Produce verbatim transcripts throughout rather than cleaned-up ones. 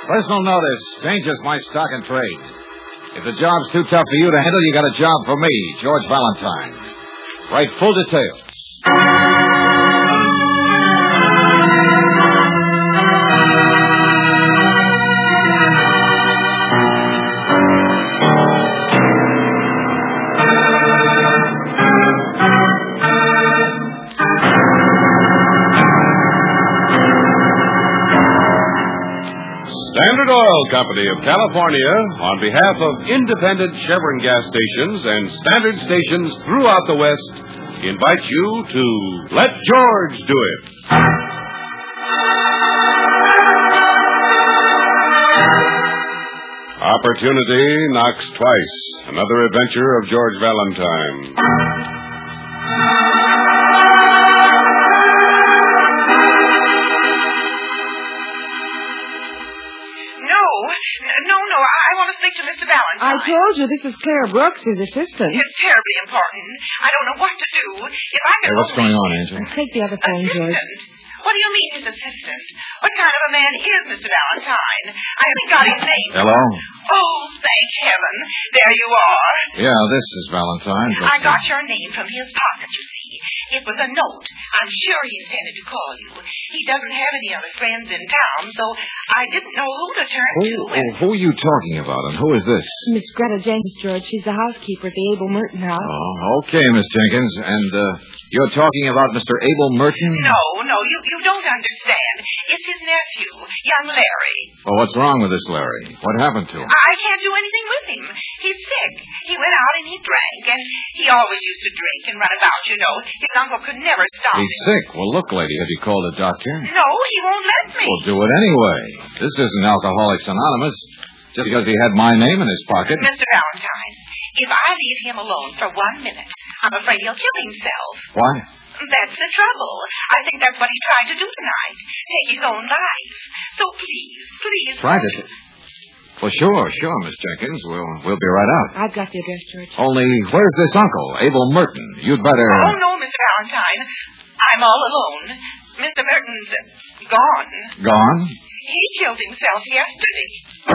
Personal notice. Changes my stock and trade. If the job's too tough for you to handle, you got a job for me, George Valentine. Write full details. Standard Oil Company of California, on behalf of independent Chevron gas stations and standard stations throughout the West, invites you to Let George Do It. Opportunity knocks twice. Another adventure of George Valentine. I told you this is Claire Brooks, his assistant. It's terribly important. I don't know what to do. If I could... Hey, what's going on, Angel? Take the other phone, George. What do you mean, his assistant? What kind of a man is Mister Valentine? I haven't got his name. Hello? Oh, thank heaven. There you are. Yeah, this is Valentine. But... I got your name from his pocket, you see. It was a note. I'm sure he intended to call you. He doesn't have any other friends in town, so I didn't know who to turn who, to. And... Who are you talking about, and who is this? Miss Greta Jenkins, George. She's the housekeeper at the Abel Merton house. Oh, okay, Miss Jenkins. And uh, you're talking about Mister Abel Merton? No, no, you, you don't understand. It's his nephew, young Larry. Oh, what's wrong with this Larry? What happened to him? I can't do anything with him. He's sick. He went out and he drank, and he always used to drink and run about, you know. His uncle could never stop He's him. sick. Well, look, lady, have you called a doctor? No, he won't let me. Well, do it anyway. This isn't Alcoholics Anonymous. Just because he had my name in his pocket. Mister Valentine, if I leave him alone for one minute, I'm afraid he'll kill himself. Why? That's the trouble. I think that's what he tried to do tonight. Take his own life. So please, please... Tried to... Well, sure, sure, Miss Jenkins. We'll, we'll be right out. I've got the address, George. Only, where's this uncle, Abel Merton? You'd better... Oh, no, Mister Valentine. I'm all alone. Mister Merton's gone. Gone? He killed himself yesterday.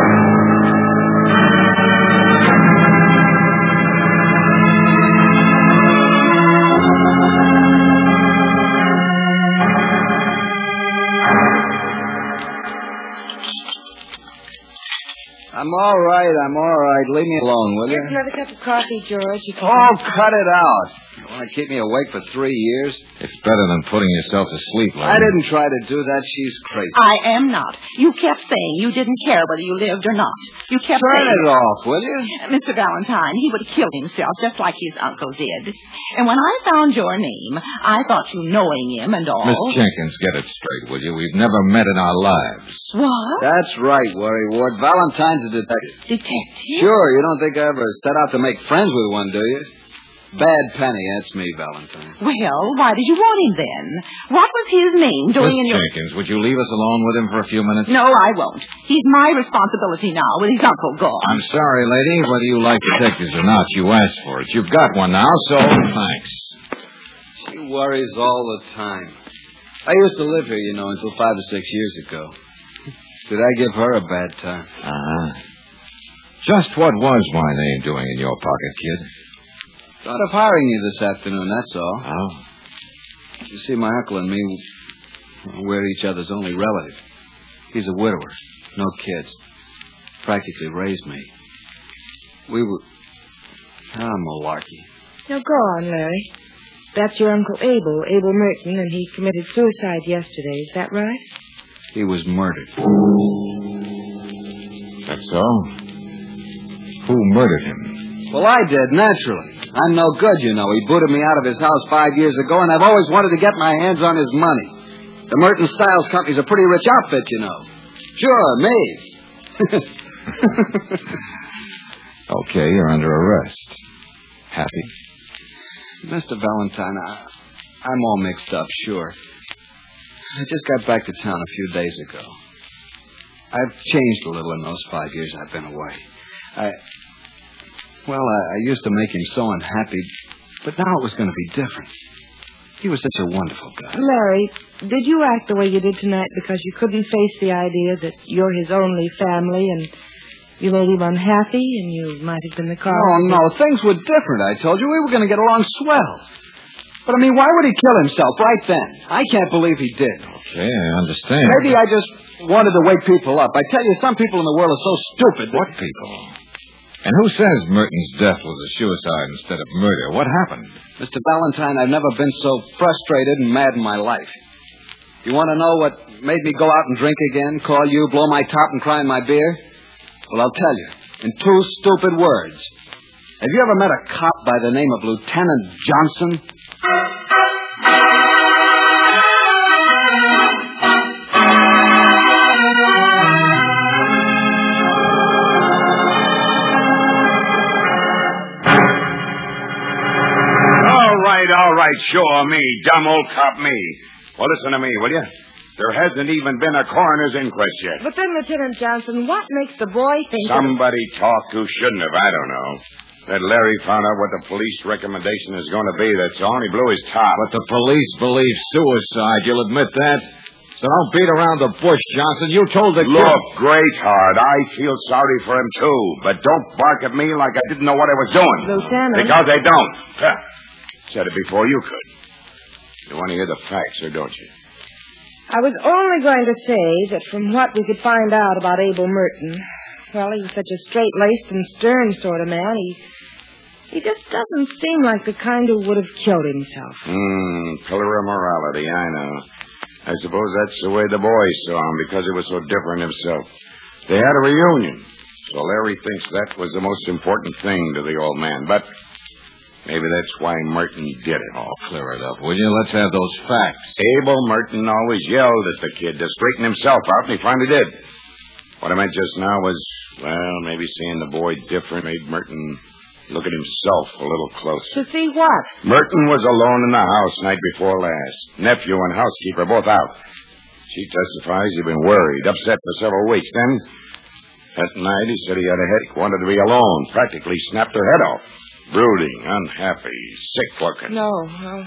I'm all right, I'm all right. Leave me alone, will you? Here's another cup of coffee, George. You Oh, cut it out. You want to keep me awake for three years? It's better than putting yourself to sleep, lady. I didn't try to do that. She's crazy. I am not. You kept saying you didn't care whether you lived or not. You kept Turn saying... it off, will you? Mister Valentine, he would kill himself just like his uncle did. And when I found your name, I thought you knowing him and all... Miss Jenkins, get it straight, will you? We've never met in our lives. What? That's right, Worry Ward. Valentine's a detective. Detective? Sure, you don't think I ever set out to make friends with one, do you? Bad Penny, that's me, Valentine. Well, why did you want him then? What was his name doing Miss in your... Jenkins, would you leave us alone with him for a few minutes? No, I won't. He's my responsibility now with his uncle gone. I'm sorry, lady. Whether you like detectives or not, you asked for it. You've got one now, so thanks. She worries all the time. I used to live here, you know, until five or six years ago. Did I give her a bad time? Uh-huh. Just what was my name doing in your pocket, kid? Thought of hiring you this afternoon, that's all. Oh? You see, my uncle and me, we're each other's only relative. He's a widower, no kids. Practically raised me. We were... Ah, malarkey. Now, go on, Larry. That's your Uncle Abel, Abel Merton, and he committed suicide yesterday. Is that right? He was murdered. That's so? Who murdered him? Well, I did, naturally. I'm no good, you know. He booted me out of his house five years ago, and I've always wanted to get my hands on his money. The Merton Styles Company's a pretty rich outfit, you know. Sure, me. Okay, you're under arrest. Happy? Mister Valentine, I, I'm all mixed up, sure. I just got back to town a few days ago. I've changed a little in those five years I've been away. I... Well, I, I used to make him so unhappy, but now it was going to be different. He was such a wonderful guy. Larry, did you act the way you did tonight because you couldn't face the idea that you're his only family and you made him unhappy and you might have been the cause? Oh, no, things were different, I told you. We were going to get along swell. But, I mean, why would he kill himself right then? I can't believe he did. Okay, I understand. Maybe I just wanted to wake people up. I tell you, some people in the world are so stupid. What people? And who says Merton's death was a suicide instead of murder? What happened? Mister Valentine, I've never been so frustrated and mad in my life. You want to know what made me go out and drink again, call you, blow my top, and cry in my beer? Well, I'll tell you, in two stupid words. Have you ever met a cop by the name of Lieutenant Johnson? All right, sure, me, dumb old cop me. Well, listen to me, will you? There hasn't even been a coroner's inquest yet. But then, Lieutenant Johnson, what makes the boy think... Somebody talked who shouldn't have, I don't know. That Larry found out what the police recommendation is going to be, that's all, and he blew his top. But the police believe suicide, you'll admit that? So don't beat around the bush, Johnson. You told the Look, kid... Greatheart, I feel sorry for him, too. But don't bark at me like I didn't know what I was doing. Lieutenant... Because I don't. Said it before you could. You want to hear the facts, or don't you? I was only going to say that from what we could find out about Abel Merton, well, he was such a straight-laced and stern sort of man, he, he just doesn't seem like the kind who would have killed himself. Hmm, pillar of morality, I know. I suppose that's the way the boys saw him, because he was so different himself. They had a reunion, so Larry thinks that was the most important thing to the old man, but... maybe that's why Merton did it. Oh, clear it up, will you? Let's have those facts. Abel Merton always yelled at the kid to straighten himself out, and he finally did. What I meant just now was, well, maybe seeing the boy different made Merton look at himself a little closer. To see what? Merton was alone in the house night before last. Nephew and housekeeper both out. She testifies he'd been worried, upset for several weeks. Then, that night, he said he had a headache, wanted to be alone, practically snapped her head off. Brooding, unhappy, sick-looking. No, well,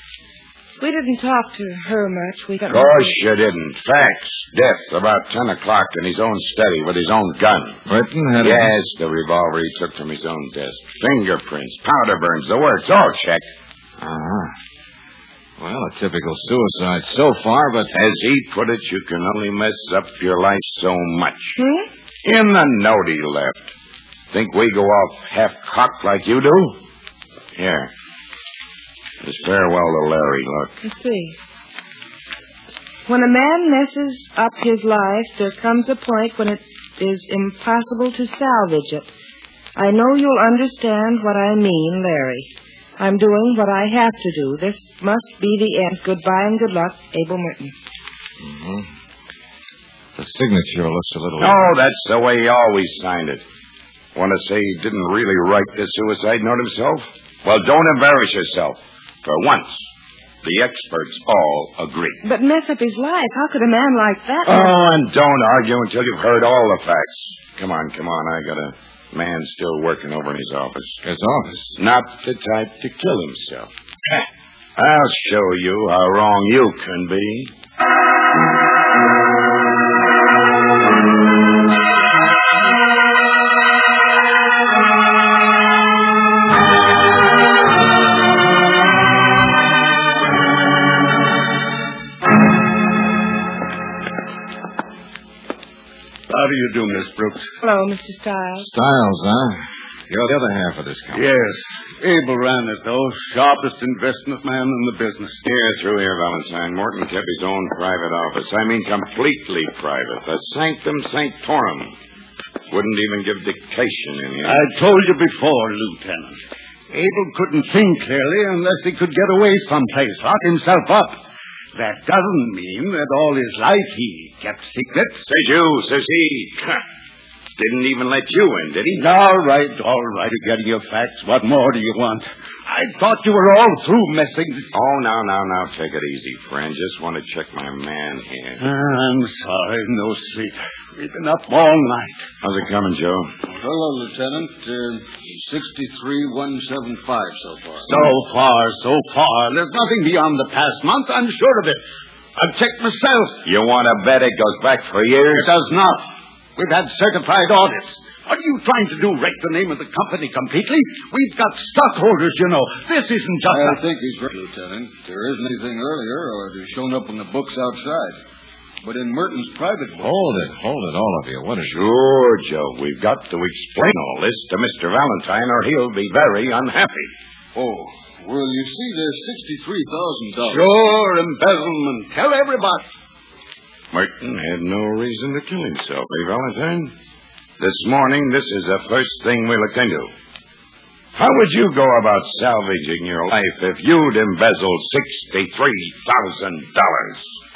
we didn't talk to her much. We got... Of course you didn't. Facts. Death about ten o'clock in his own study with his own gun. Merton had... Yes, the revolver he took from his own desk. Fingerprints, powder burns, the works, all checked. Uh-huh. Well, a typical suicide so far, but... as he put it, you can only mess up your life so much. Hmm? In the note he left. Think we go off half-cocked like you do? Here. It's farewell to Larry, look. Let's see. When a man messes up his life, there comes a point when it is impossible to salvage it. I know you'll understand what I mean, Larry. I'm doing what I have to do. This must be the end. Goodbye and good luck, Abel Merton. Mm-hmm. The signature looks a little... No, that's the way he always signed it. Want to say he didn't really write the suicide note himself? Well, don't embarrass yourself. For once, the experts all agree. But mess up his life. How could a man like that... Oh, and don't argue until you've heard all the facts. Come on, come on. I got a man still working over in his office. His office? Not the type to kill himself. I'll show you how wrong you can be. How do you do, Miss Brooks? Hello, Mister Stiles. Stiles, huh? You're the other half of this company. Yes. Abel ran it, though. Sharpest investment man in the business. Here, through here, Valentine. Morton kept his own private office. I mean, completely private. The sanctum sanctorum. Wouldn't even give dictation in here. I told you before, Lieutenant. Abel couldn't think clearly unless he could get away someplace, lock himself up. That doesn't mean that all his life he kept secrets. Says you, says he. Didn't even let you in, did he? All right, all right. You're getting your facts. What more do you want? I thought you were all through messing. Oh, now, now, now, take it easy, friend. Just want to check my man here. I'm sorry, no sleep. We've been up all night. How's it coming, Joe? Hello, Lieutenant. Uh, sixty-three one seventy-five so far. So far, so far. There's nothing beyond the past month. I'm sure of it. I've checked myself. You want to bet it goes back for years? It does not. We've had certified audits. What are you trying to do, wreck the name of the company completely? We've got stockholders, you know. This isn't just I a... think he's right, Lieutenant. There isn't anything earlier, or it has shown up in the books outside. But in Merton's private book... Hold it, hold it, all of you. What is it? Sure, Joe. We've got to explain all this to Mister Valentine, or he'll be very unhappy. Oh, well, you see, there's sixty-three thousand dollars. Sure, embezzlement. Tell everybody. Merton had no reason to kill himself, eh, Valentine? This morning, this is the first thing we looked into. How would you go about salvaging your life if you'd embezzled sixty-three thousand dollars?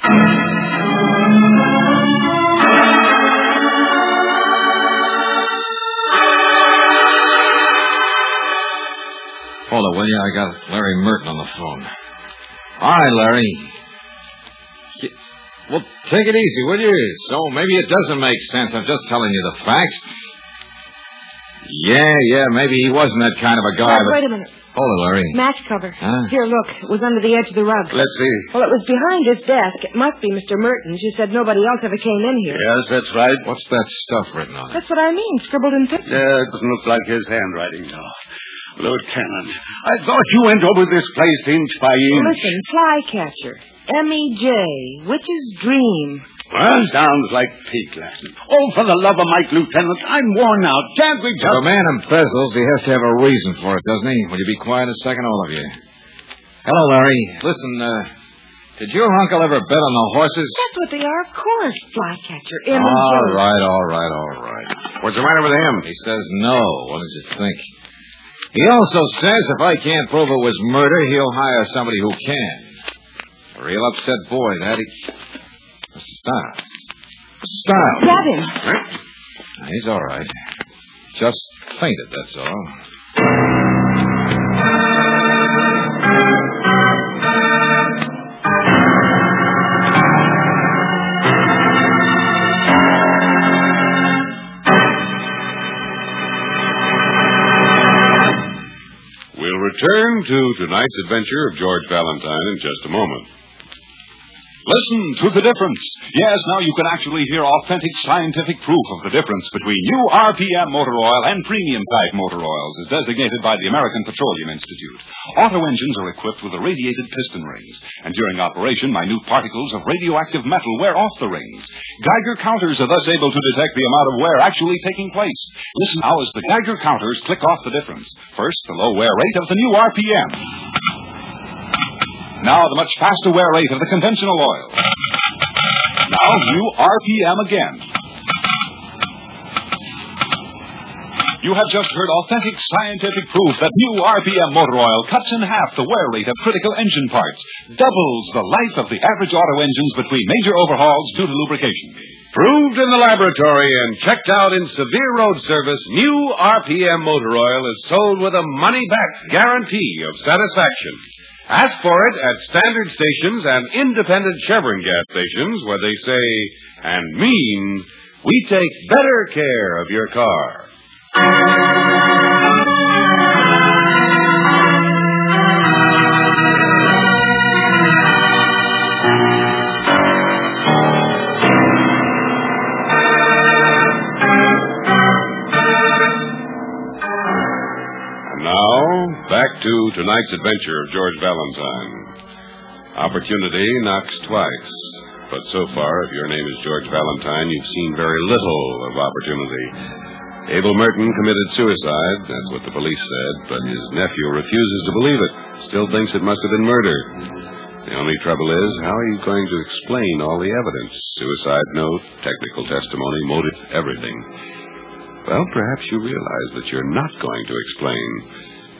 Hold it, will you? I got Larry Merton on the phone. All right, Larry. Y- Well, take it easy, will you? So maybe it doesn't make sense. I'm just telling you the facts. Yeah, yeah, maybe he wasn't that kind of a guy. Wait, but... wait a minute. Hold it, Larry. Match cover. Huh? Here, look. It was under the edge of the rug. Let's see. Well, it was behind his desk. It must be Mister Merton's. You said nobody else ever came in here. Yes, that's right. What's that stuff written on it? That's what I mean. Scribbled in pencil. Yeah, it doesn't look like his handwriting, no. Lieutenant, I thought you went over this place inch by inch. Listen, flycatcher. M E J. Witch's Dream. Well, sounds like peak lesson. Oh, for the love of Mike, Lieutenant, I'm worn out. Can't we If just... a man embezzles, he has to have a reason for it, doesn't he? Will you be quiet a second, all of you? Hello, Larry. Listen, uh, did your uncle ever bet on the horses? That's what they are, of course. Flycatcher. M E J. All right, all right, all right. What's the matter with him? He says no. What does you think? He also says if I can't prove it was murder, he'll hire somebody who can. A real upset boy, that he... Mister Stiles. Mister Stiles. Grab him. Huh? He's all right. Just fainted, that's all. We'll return to tonight's adventure of George Valentine in just a moment. Listen to the difference. Yes, now you can actually hear authentic scientific proof of the difference between new R P M motor oil and premium-type motor oils as designated by the American Petroleum Institute. Auto engines are equipped with irradiated piston rings, and during operation, minute particles of radioactive metal wear off the rings. Geiger counters are thus able to detect the amount of wear actually taking place. Listen now as the Geiger counters click off the difference. First, the low wear rate of the new R P M. Now the much faster wear rate of the conventional oil. Now new R P M again. You have just heard authentic scientific proof that new R P M motor oil cuts in half the wear rate of critical engine parts, doubles the life of the average auto engines between major overhauls due to lubrication. Proved in the laboratory and checked out in severe road service, new R P M motor oil is sold with a money-back guarantee of satisfaction. Ask for it at standard stations and independent Chevron gas stations where they say and mean, we take better care of your car. Back to tonight's adventure of George Valentine. Opportunity knocks twice. But so far, if your name is George Valentine, you've seen very little of opportunity. Abel Merton committed suicide, that's what the police said, but his nephew refuses to believe it. Still thinks it must have been murder. The only trouble is, how are you going to explain all the evidence? Suicide note, technical testimony, motive, everything. Well, perhaps you realize that you're not going to explain.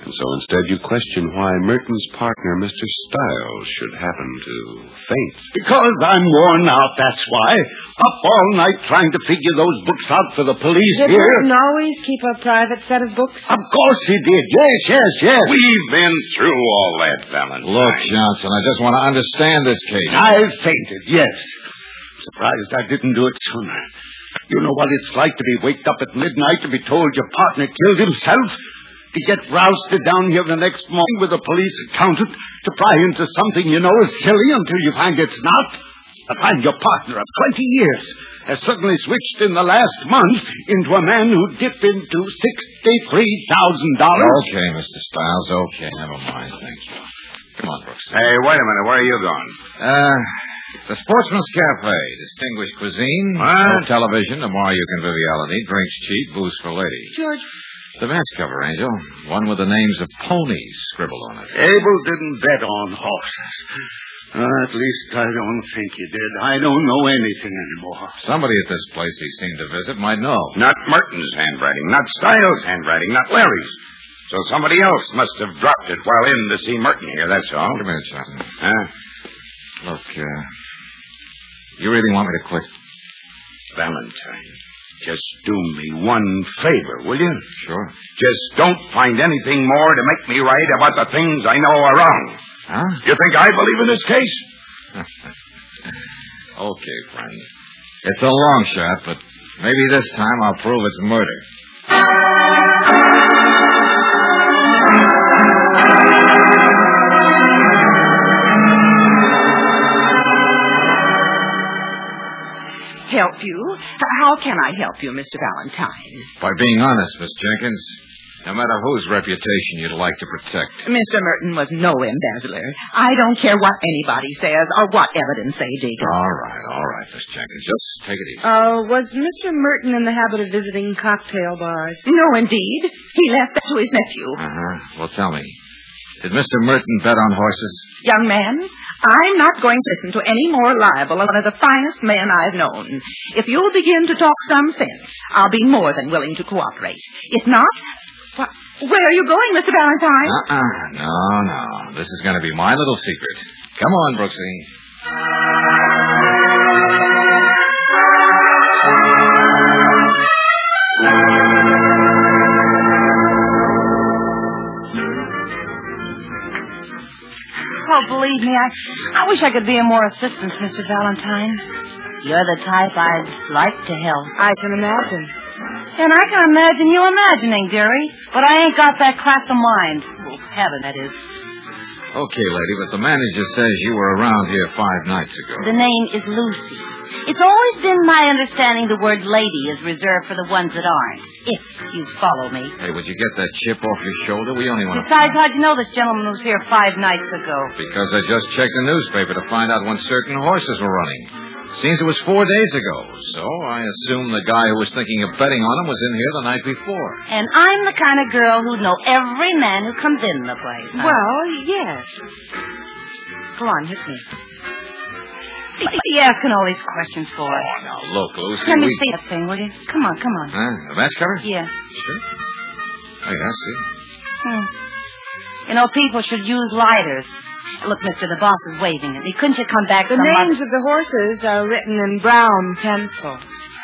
And so instead you question why Merton's partner, Mister Stiles, should happen to faint. Because I'm worn out, that's why. Up all night trying to figure those books out for the police Did here. Merton always keep a private set of books? Of course he did. Yes, yes, yes. We've been through all that, Valentine. Look, Johnson, I just want to understand this case. I fainted, yes. Surprised I didn't do it sooner. You know what it's like to be waked up at midnight to be told your partner killed himself? To get rousted down here the next morning with a police accountant to pry into something you know is silly until you find it's not? To find your partner of twenty years has suddenly switched in the last month into a man who dipped into sixty-three thousand dollars. Okay, Mister Stiles, okay. Never mind, thank you. Come on, Brooks. Hey, wait a minute. Where are you going? Uh, the Sportsman's Cafe. Distinguished cuisine. What? No television. Tomorrow you conviviality. Drinks cheap. Booze for ladies. George. The match cover, Angel. One with the names of ponies scribbled on it. Abel didn't bet on horses. Uh, at least I don't think he did. I don't know anything anymore. Somebody at this place he seemed to visit might know. Not Merton's handwriting, not Stiles' handwriting, not Larry's. So somebody else must have dropped it while in to see Merton here, that's all. Wait a minute, Johnson. Huh? Look, uh, you really want me to quit? Valentine, just do me one favor, will you? Sure. Just don't find anything more to make me right about the things I know are wrong. Huh? You think I believe in this case? Okay, friend. It's a long shot, but maybe this time I'll prove it's murder. Help you? How can I help you, Mister Valentine? By being honest, Miss Jenkins, no matter whose reputation you'd like to protect. Mister Merton was no embezzler. I don't care what anybody says or what evidence they dig up. All right, all right, Miss Jenkins. Just take it easy. Uh, was Mister Merton in the habit of visiting cocktail bars? No, indeed. He left that to his nephew. Uh-huh. Well, tell me, did Mister Merton bet on horses? Young man, I'm not going to listen to any more libel of one of the finest men I've known. If you'll begin to talk some sense, I'll be more than willing to cooperate. If not, wh- where are you going, Mister Valentine? Uh-uh. No, no. This is going to be my little secret. Come on, Brooksy. Oh, believe me, I, I wish I could be of more assistance, Mister Valentine. You're the type I'd like to help. I can imagine. And I can imagine you imagining, dearie. But I ain't got that crack of mind. Well, heaven, that is. Okay, lady, but the manager says you were around here five nights ago. The name is Lucy. It's always been my understanding the word lady is reserved for the ones that aren't, if you follow me. Hey, would you get that chip off your shoulder? We only want to... Besides, how'd you know this gentleman was here five nights ago? Because I just checked the newspaper to find out when certain horses were running. Seems it was four days ago, so I assume the guy who was thinking of betting on him was in here the night before. And I'm the kind of girl who'd know every man who comes in the place. Huh? Well, yes. Go on, hit me. What are you asking all these questions for? Oh, now, look, Lucy, Let me we... see that thing, will you? Come on, come on. Huh? The match cover? Yeah. Sure. Oh, yeah, I see. Hmm. You know, people should use lighters. Look, mister, the boss is waving at me. Couldn't you come back The some names other... of the horses are written in brown pencil.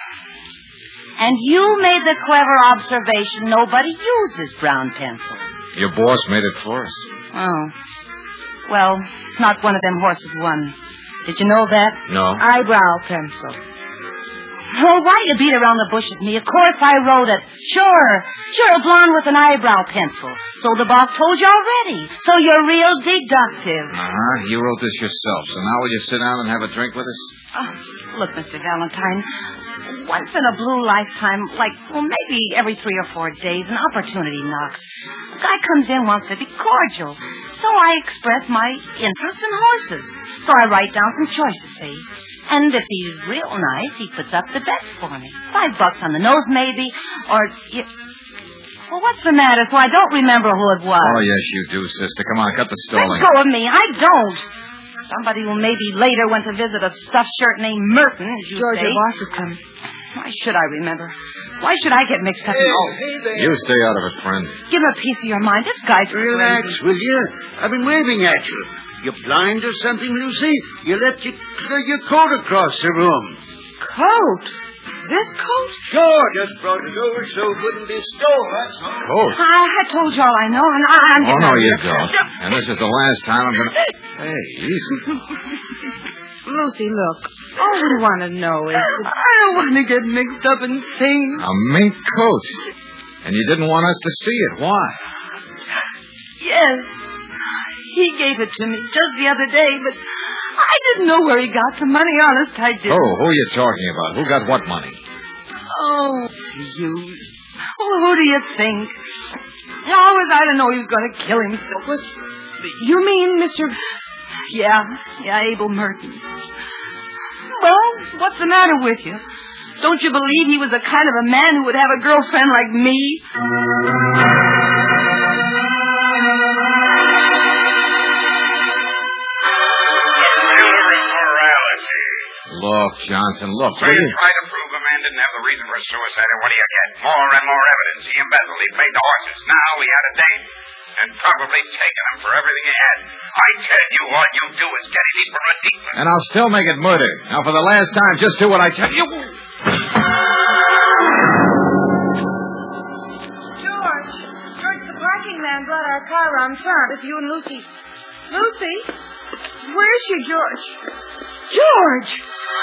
And you made the clever observation nobody uses brown pencil. Your boss made it for us. Oh. Well, not one of them horses won. Did you know that? No. Eyebrow pencil. Oh, why you beat around the bush with me? Of course I wrote it. Sure. Sure, a blonde with an eyebrow pencil. So the boss told you already. So you're real deductive. Uh-huh. You wrote this yourself, so now will you sit down and have a drink with us? Oh, look, Mister Valentine, once in a blue lifetime, like, well, maybe every three or four days, an opportunity knocks. A guy comes in, wants to be cordial. So I express my interest in horses. So I write down some choices, see? And if he's real nice, he puts up the bets for me. Five bucks on the nose, maybe, or... You... Well, what's the matter? So I don't remember who it was. Oh, yes, you do, sister. Come on, cut the stalling. Let go of me. I don't. Somebody who maybe later went to visit a stuffed shirt named Merton, as you Georgia say. Washington. Why should I remember? Why should I get mixed up in all this? You stay out of it, friend. Give him a piece of your mind. This guy's Relax, crazy. will you? I've been waving at you. You blind or something, Lucy? You let your, your coat across the room. Coat? This coat? Sure, just brought it over so it wouldn't be stolen, that's all. Coat? I, I told you all I know, and I, I'm Oh, getting no, out of you here. don't. And this is the last time I'm going to... Hey, easy. Lucy, look. All we want to know is... That... I don't want to get mixed up in things. A mink coat. And you didn't want us to see it. Why? Yes. He gave it to me just the other day, but I didn't know where he got the money. Honest, I didn't. Oh, who are you talking about? Who got what money? Oh, you. Well, who do you think? How was I to know he was going to kill himself? What? You mean Mister... Yeah, yeah, Abel Merton. Well, what's the matter with you? Don't you believe he was the kind of a man who would have a girlfriend like me? Look, Johnson, look. So you try to prove a man didn't have the reason for suicide, and what do you get? More and more evidence. He embezzled. He paid the horses. Now he had a date, and probably taken him for everything he had. I tell you, all you do is get deeper and deeper. And I'll still make it murder. Now, for the last time, just do what I tell you. George. George, the parking man brought our car around front with you and Lucy. Lucy? Where's she, George? George!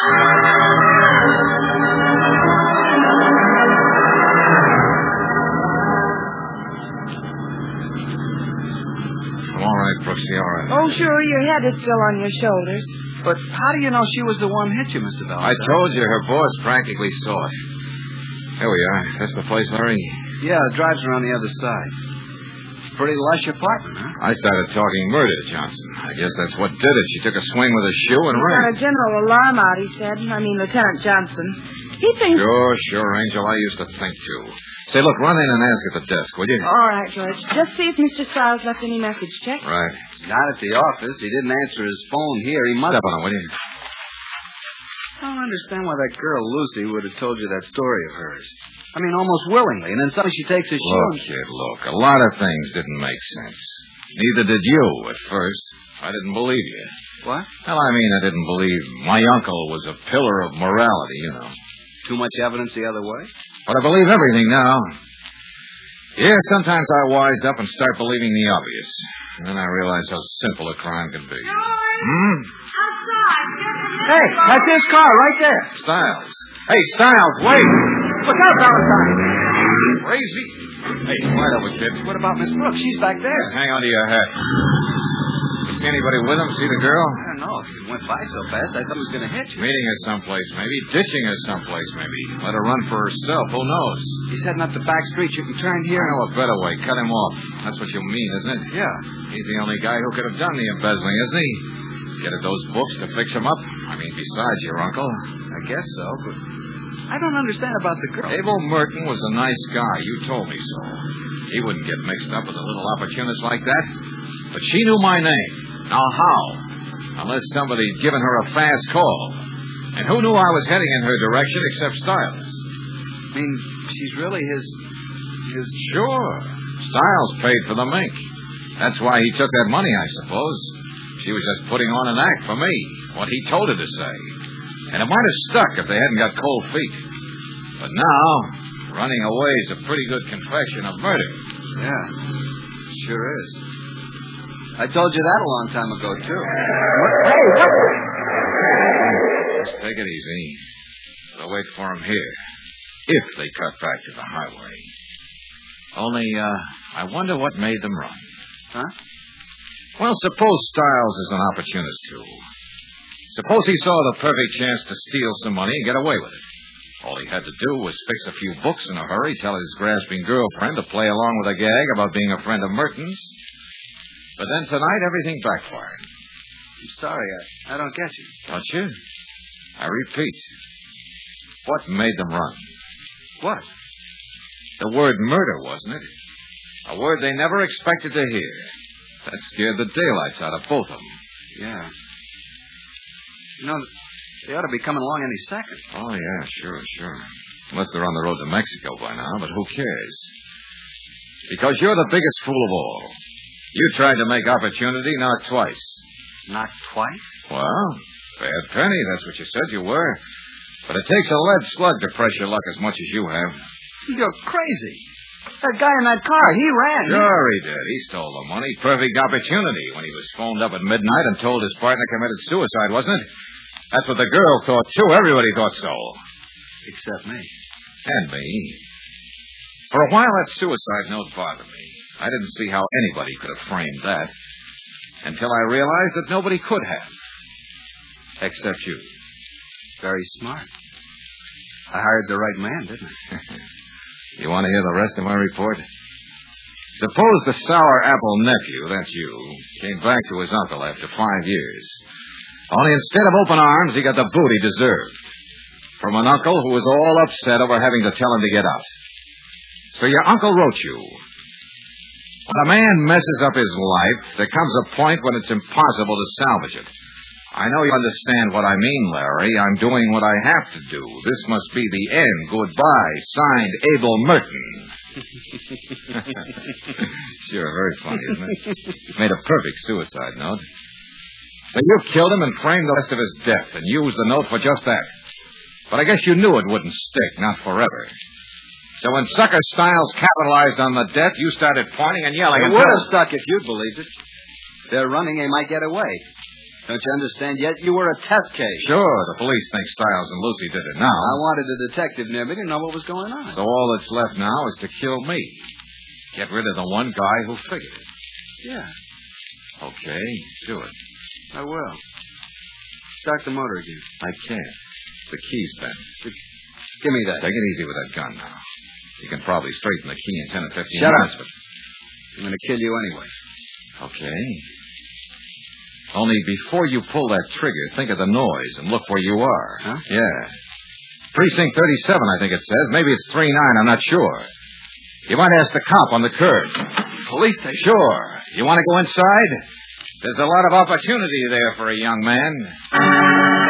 I'm all right, Brooksy, all right. Oh, sure, your head is still on your shoulders. But how do you know she was the one hit you, Mister Valentine? I told you her boss practically saw it. Here we are. That's the place, Larry. Yeah, it drives her on the other side. It's a pretty lush apartment, huh? I started talking murder to Johnson. I guess that's what did it. She took a swing with a shoe and He ran. got a general alarm out, he said. I mean, Lieutenant Johnson. He thinks... Sure, sure, Angel. I used to think, too. Say, look, run in and ask at the desk, will you? All right, George. Just see if Mister Stiles left any message. Check. Right. Not at the office. He didn't answer his phone here. He must... Step on it, will you? I don't understand why that girl, Lucy, would have told you that story of hers. I mean, almost willingly, and then suddenly she takes his shoe. Look, kid, look. A lot of things didn't make sense. Neither did you at first. I didn't believe you. What? Well, I mean, I didn't believe my uncle was a pillar of morality, you know. Too much evidence the other way? But I believe everything now. Yeah, sometimes I wise up and start believing the obvious. And then I realize how simple a crime can be. Hmm? Hey, that's his car right there. Styles. Hey, Styles, wait. Look out, Valentine. Crazy. Hey, slide over, kid. What about Miss Brooks? She's back there. Just hang on to your hat. You see anybody with him? See the girl? I don't know. She went by so fast, I thought he was going to hit you. Meeting her someplace, maybe. Ditching her someplace, maybe. Let her run for herself. Who knows? He's heading up the back street. You can turn here. I know a better way. Cut him off. That's what you mean, isn't it? Yeah. He's the only guy who could have done the embezzling, isn't he? Get at those books to fix him up? I mean, besides your uncle. I guess so, but I don't understand about the girl. Abel Merton was a nice guy. You told me so. He wouldn't get mixed up with a little opportunist like that. But she knew my name. Now how? Unless somebody'd given her a fast call. And who knew I was heading in her direction except Stiles? I mean, she's really his... his... Sure. Stiles paid for the mink. That's why he took that money, I suppose. She was just putting on an act for me, what he told her to say. And it might have stuck if they hadn't got cold feet. But now, running away is a pretty good confession of murder. Yeah, sure is. I told you that a long time ago, too. Hey, what? Just take it easy. We'll wait for him here, if they cut back to the highway. Only, uh, I wonder what made them run. Huh? Well, suppose Stiles is an opportunist, too. Suppose he saw the perfect chance to steal some money and get away with it. All he had to do was fix a few books in a hurry, tell his grasping girlfriend to play along with a gag about being a friend of Merton's. But then tonight, everything backfired. I'm sorry, I, I don't get you. Don't you? I repeat. What made them run? What? The word murder, wasn't it? A word they never expected to hear. That scared the daylights out of both of them. Yeah. You know, they ought to be coming along any second. Oh, yeah, sure, sure. Unless they're on the road to Mexico by now, but who cares? Because you're the biggest fool of all. You tried to make opportunity, not twice. Not twice? Well, bad penny, that's what you said you were. But it takes a lead slug to press your luck as much as you have. You're crazy. That guy in that car, he ran. Sure he did. He stole the money. Perfect opportunity when he was phoned up at midnight and told his partner committed suicide, wasn't it? That's what the girl thought, too. Everybody thought so. Except me. And me. For a while, that suicide note bothered me. I didn't see how anybody could have framed that. Until I realized that nobody could have. Except you. Very smart. I hired the right man, didn't I? You want to hear the rest of my report? Suppose the sour apple nephew, that's you, came back to his uncle after five years. Only instead of open arms, he got the boot he deserved. From an uncle who was all upset over having to tell him to get out. So your uncle wrote you. When a man messes up his life, there comes a point when it's impossible to salvage it. I know you understand what I mean, Larry. I'm doing what I have to do. This must be the end. Goodbye. Signed, Abel Merton. Sure, very funny, isn't it? Made a perfect suicide note. So you killed him and framed the rest of his death and used the note for just that. But I guess you knew it wouldn't stick, not forever. So when Sucker Styles capitalized on the death, you started pointing and yelling. It and would have stuck if you'd believed it. They're running, they might get away. Don't you understand yet? You were a test case. Sure, the police think Styles and Lucy did it now. I wanted a detective near me to know what was going on. So all that's left now is to kill me. Get rid of the one guy who figured. Yeah. Okay, do it. I will. Start the motor again. I can't. The key's bent. Give me that. Take it easy with that gun now. You can probably straighten the key in ten or fifteen Shut minutes. Up. But I'm going to kill you anyway. Okay. Only before you pull that trigger, think of the noise and look where you are. Huh? Yeah. Precinct thirty-seven, I think it says. Maybe it's three nine, I'm not sure. You might ask the cop on the curb. Police station? Sure. You want to go inside? There's a lot of opportunity there for a young man.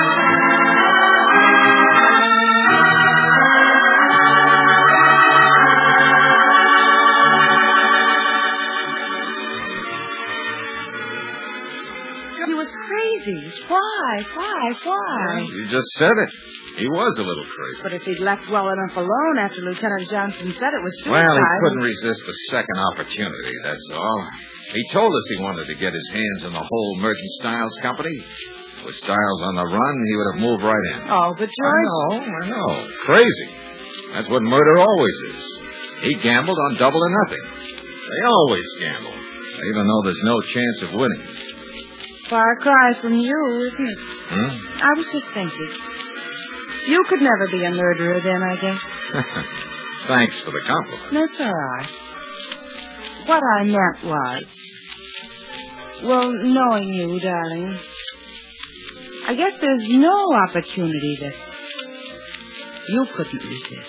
Crazy. Why? Why? Why? Well, you just said it. He was a little crazy. But if he'd left well enough alone after Lieutenant Johnson said it was suicide... Well, he couldn't resist the second opportunity, that's all. He told us he wanted to get his hands on the whole Merton Styles company. With Styles on the run, he would have moved right in. Oh, but George... I know, I know. Crazy. That's what murder always is. He gambled on double or nothing. They always gamble, even though there's no chance of winning. Far cry from you, isn't it? Hmm? I was just thinking. You could never be a murderer then, I guess. Thanks for the compliment. That's all right. What I meant was... Well, knowing you, darling... I guess there's no opportunity that you couldn't resist.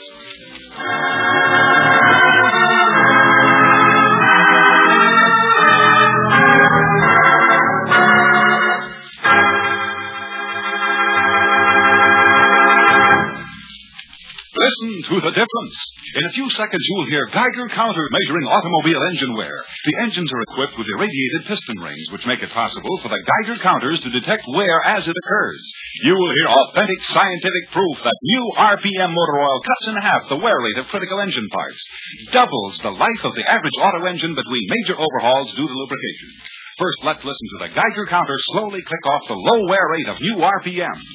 Listen to the difference. In a few seconds, you'll hear Geiger counter measuring automobile engine wear. The engines are equipped with irradiated piston rings, which make it possible for the Geiger counters to detect wear as it occurs. You will hear authentic scientific proof that new R P M motor oil cuts in half the wear rate of critical engine parts, doubles the life of the average auto engine between major overhauls due to lubrication. First, let's listen to the Geiger counter slowly click off the low wear rate of new R P M.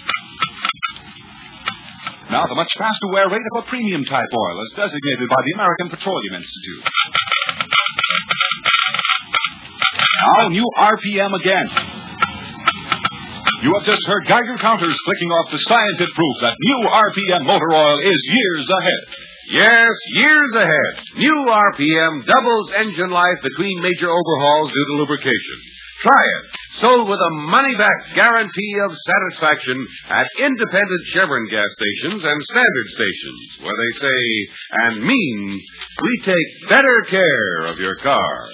Now, the much faster wear rate of a premium type oil as designated by the American Petroleum Institute. Now, new R P M again. You have just heard Geiger counters clicking off the scientific proof that new R P M motor oil is years ahead. Yes, years ahead. New R P M doubles engine life between major overhauls due to lubrication. Try it. Sold with a money-back guarantee of satisfaction at independent Chevron gas stations and standard stations, where they say and mean, we take better care of your car.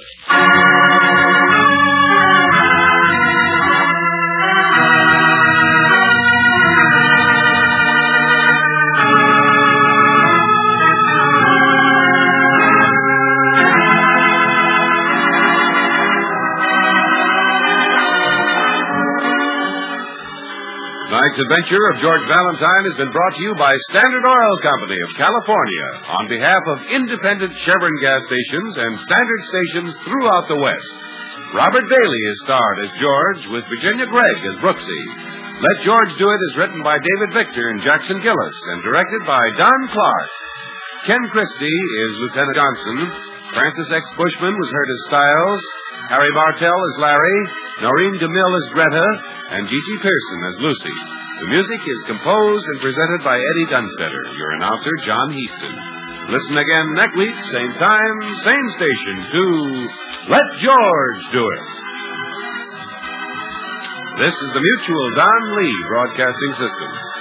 next adventure of George Valentine has been brought to you by Standard Oil Company of California on behalf of independent Chevron gas stations and Standard stations throughout the West. Robert Bailey is starred as George with Virginia Gregg as Brooksy. Let George Do It is written by David Victor and Jackson Gillis and directed by Don Clark. Ken Christie is Lieutenant Johnson. Francis X. Bushman was heard as Stiles. Harry Bartell as Larry. Noreen DeMille as Greta. And Gigi Pearson as Lucy. The music is composed and presented by Eddie Dunstetter. Your announcer, John Heaston. Listen again next week, same time, same station, to Let George Do It. This is the Mutual Don Lee Broadcasting System.